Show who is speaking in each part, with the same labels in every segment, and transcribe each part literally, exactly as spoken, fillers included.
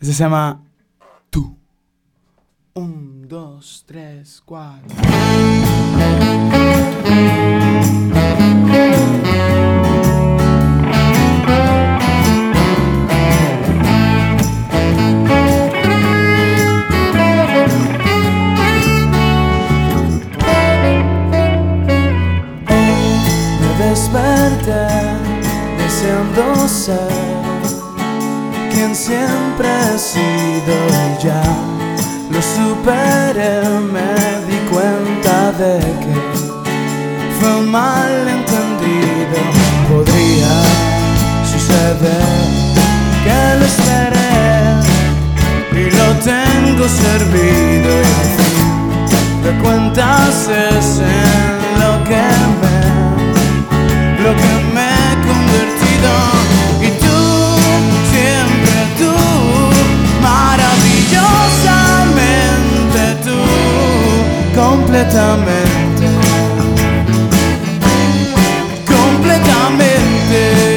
Speaker 1: Este se llama Tú. Un, dos, tres, cuatro. Me desperté deseando ser quien siempre he sido y ya lo superé. Me di cuenta de que fue un malentendido. Podría suceder que lo esperé y lo tengo servido, y al fin de cuentas es en lo que me, lo que me he convertido. Y tú, siempre tú, maravillosamente tú, completamente, completamente.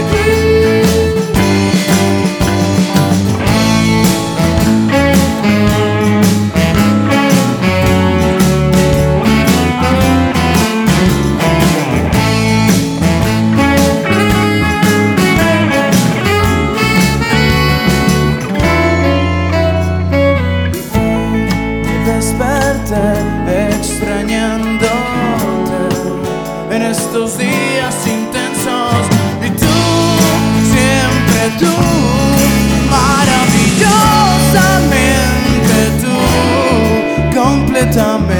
Speaker 1: Extrañándote en estos días intensos, y tú, siempre tú, maravillosamente tú, completamente.